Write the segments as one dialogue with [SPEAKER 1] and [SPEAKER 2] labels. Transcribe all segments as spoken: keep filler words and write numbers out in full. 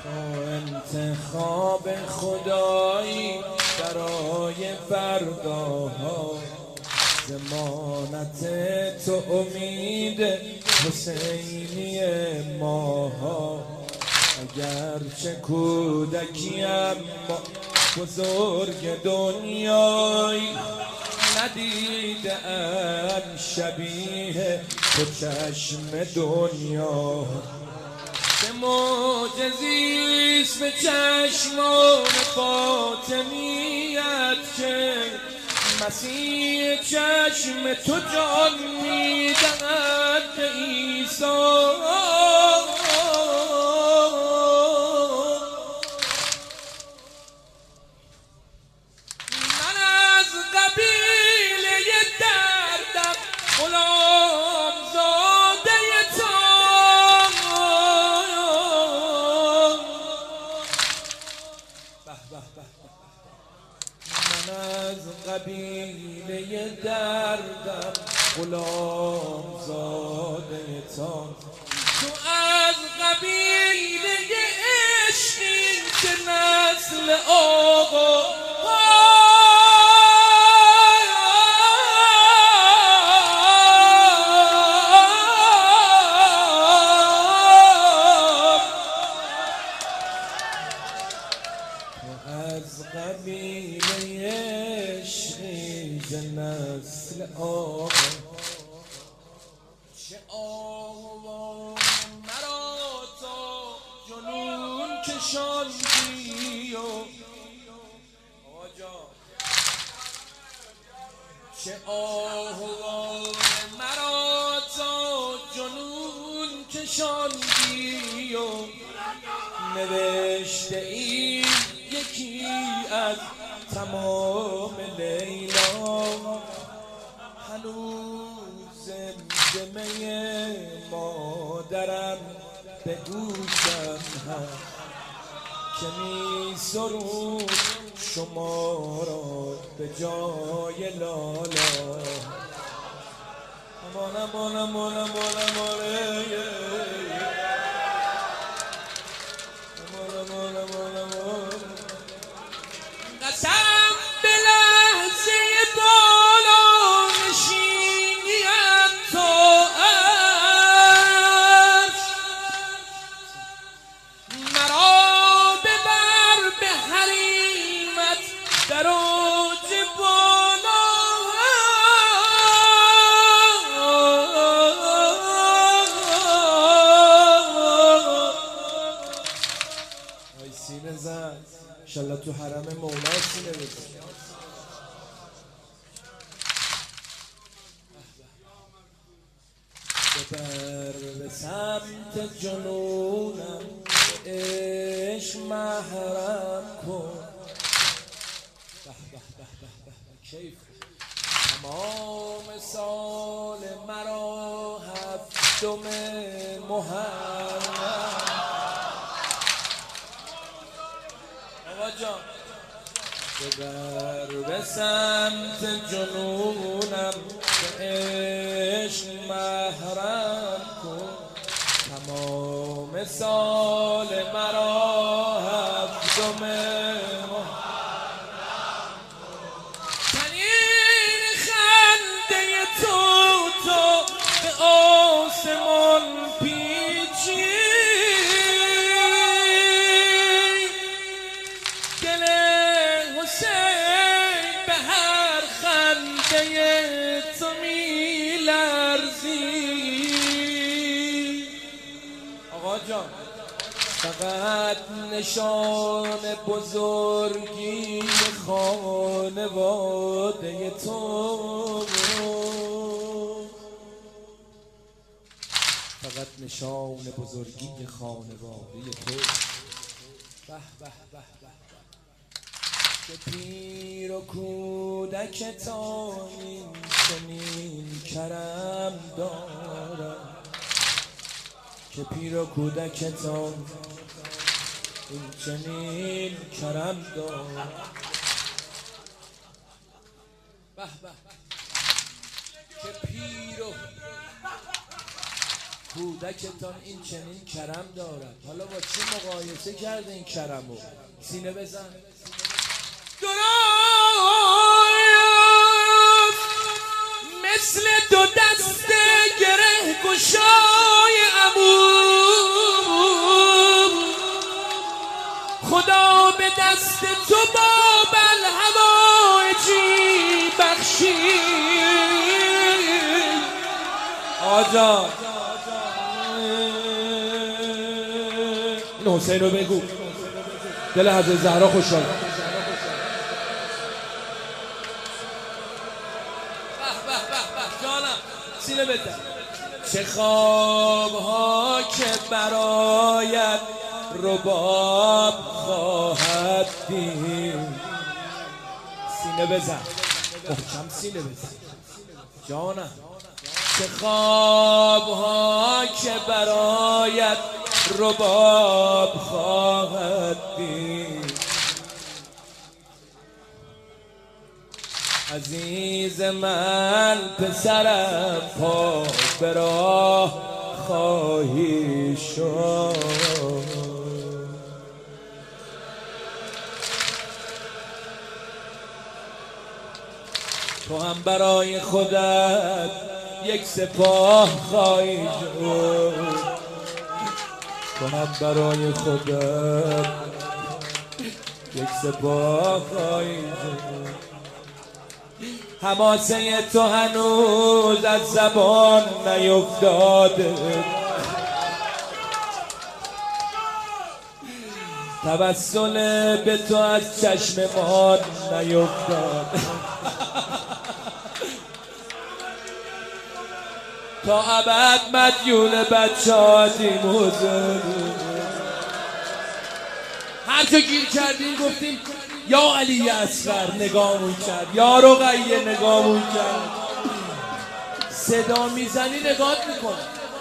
[SPEAKER 1] انتخاب خدایی برای فرداها، ضمانت تو امید حسینی ماها. اگرچه کودکی اما بزرگ دنیایی، ندیدم شبیه تو چشم دنیا. چه معجزیست به چشمان فاطمیت که مسیح چشم تو جان میدهد به عیسی. من از قبیله دردم غلام زاده تو، من از قبیله دردم غلام زاده تو، تو از قبیله عشقی که نسل آقا از قبیله عشقی ز نسل آقا. چه آوا مرا تا جنون کشاندی و آجا، چه آوا مرا تا جنون کشاندی و نوشته ای یکی از تمام لیلا. هنوز زمزمه مادرم به گوشم هست که می سرود شما را به جای لالا. امان امان امان امان امان قسم به لحظه بالا نشینیم تا عرش، مرا ببر به حریمت در اوج بالا. ای سینه زن انشالله تو حرم مولا سینه بزن. ببر به سمت جنونم به عشق محرم کن. به به به به به کیف. تمام سال مرا هفتم محرم آقا جان. ببر به سمت جنونم به عشق محرم کن. تمام سال مرا هفتم محرم کن. تنین خنده تو تو به آسمان پیچی، به هر خنده تو می لرزی. آقا جان فقط نشان بزرگی خانواده تو، فقط نشان بزرگی خانواده تو. به به به به که پیر و کودکتان این چنین کرم دارم، که پیر و کودکتان این چنین کرم دارم. به به که پیر و کودکتان این چنین کرم دارد. حالا با چی مقایسه کرده این کرمو؟ سینه بزن. درست مثل دو دست گره گشای عمو، خدا به دست تو با بلهوایجی بخشید. آجا این حسین رو بگو، دل حضرت زهرا خوشحال. به به به به جانم سینه بده. چه خوابها که برایت رباب خواهد دید. سینه بزن محکم، سینه بزن جانم. چه خوابها که برایت رباب خواهد دید. عزیز من پسرم پا به راه خواهی شد. تو هم برای خودت یک سپاه خواهی شد. تو هم برای خودت یک سپاه خواهی شد. حماسه تو هنوز از زبان نیفتاده، توسل به تو از چشممان نیفتاده. تا ابد مدیون بچه‌هاتیم حضور. هر جا گیر کردیم گفتیم یا علی اصغر نگامون کرد، یا رقیه نگامون کرد. صدا میزنی نگات میکنه.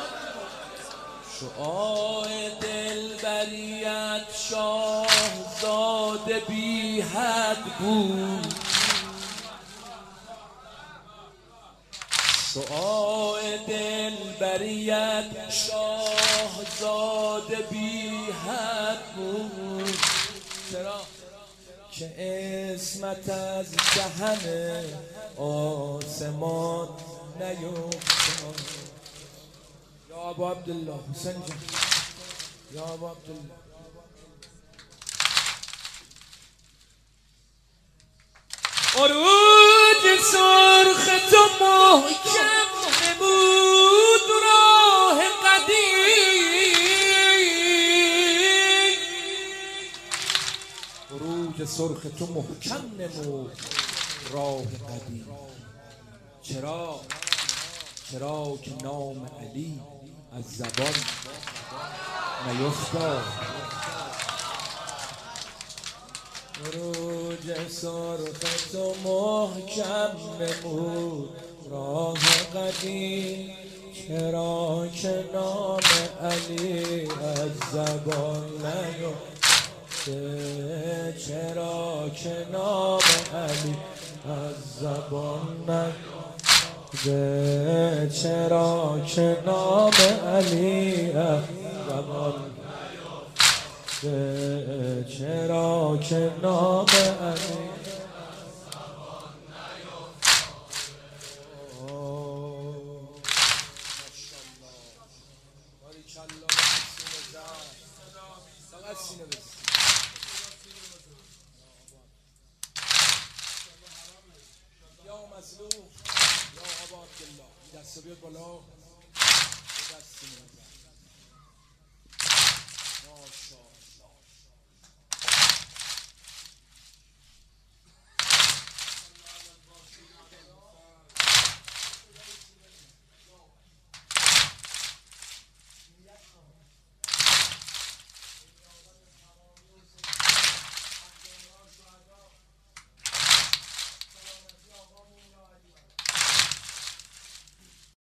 [SPEAKER 1] شعاع دلبریت شاهزاده بی حد بود. شعاع دلبریت شاهزاده بی حد بود. چرا؟ که اسمت از دهن آسمان نیفتاد. یا ابا عبدالله حسین جان، یا ابا عبدالله. عروج سرخ تو محکم نمود راه قدیم. عروج سرخ تو محکم نمود راه قدیم. چرا؟ چرا که نام علی از زبان نیفتاد. عروج سرخ تو محکم نمود راه قدیم. چرا که نام علی از زبان نیفتاد. چرا که نام علی از زبان نیفتاد. چرا که نام علی از زبان نیفتاد. چرا که نام علی یا مظلوم یا ابا عبدالله دست بیاد بالا. دست ماشاءالله.